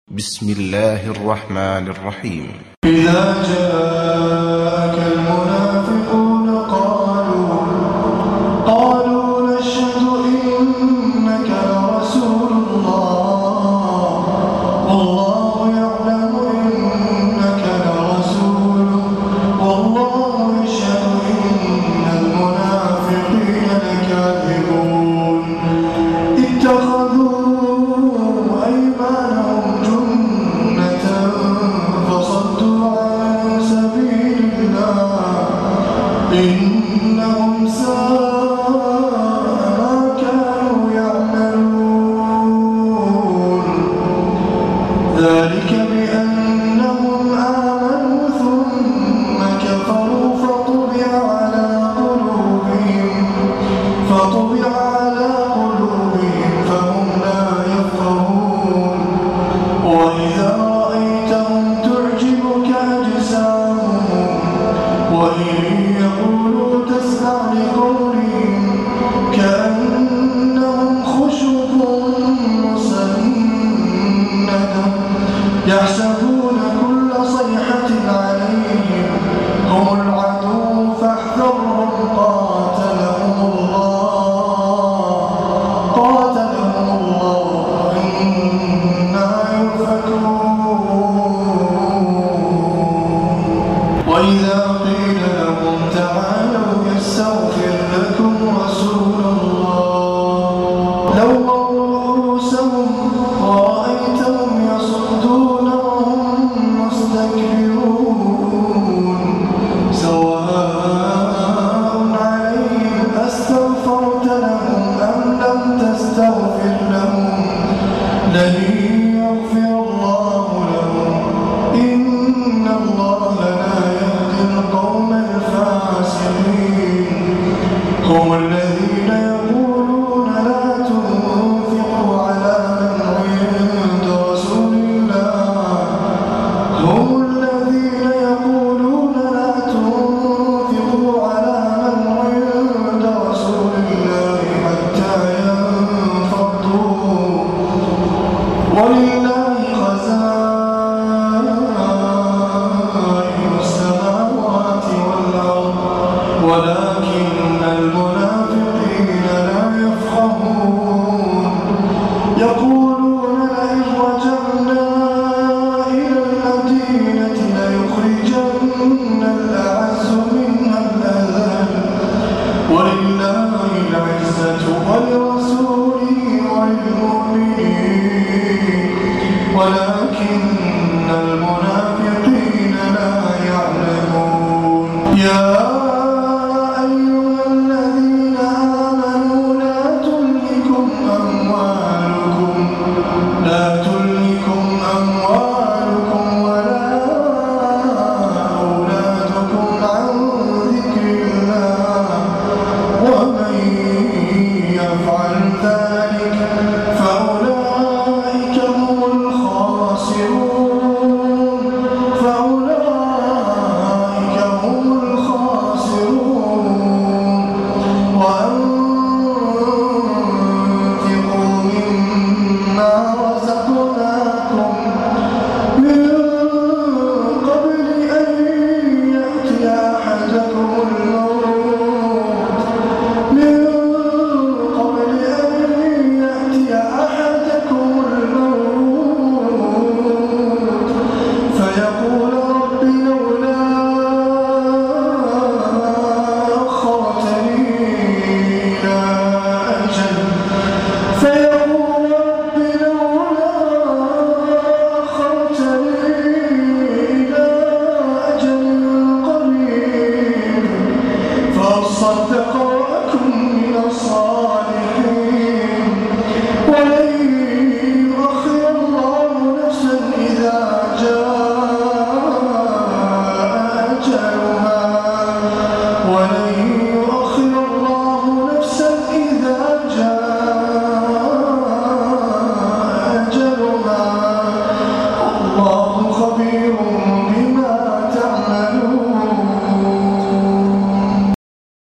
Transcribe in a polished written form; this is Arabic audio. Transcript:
بسم الله الرحمن الرحيم. إذا جاءك المنافقون قالوا نشهد إنك لرسول الله والله يعلم إنك لرسوله والله يشهد إن المنافقين لكاذبون اتخذوا أيمانهم جنة فصدوا عن سبيل الله إنهم ساء ما كانوا يعملون ذلك بأنهم آمنوا ثم كفروا فطبع على قلوبهم فهم لا يفقهون وإذا رأيتهم تعجبك أجسامهم وإن يقولوا تسمع لقولهم كأنهم خشب مسندة يحسبون كل صيحة عليهم هم العدو فاحذرهم قاتلهم الله أنى يؤفكون وإذا قيل لهم تعالوا يستغفر لكم رسول الله لووا رؤوسهم ورأيتهم يصدون وهم مستكبرون سواء عليهم أستغفرت لهم أم لم تستغفر لهم لن يغفر الله لهم إن الله لا يهدي القوم الفاسقين هم الذين يقولون لا تنفقوا على من عند رسول الله هم الذين يقولون لا تنفقوا على من عند رسول الله حتى ينفضوا ولله خزائن السماوات والأرض ولكن المنافقين لا يفقهون يقولون لئن رجعنا إلى المدينة ليخرجن الأعز منها الأذل ولله العزة ولرسوله وللمؤمنين ولكن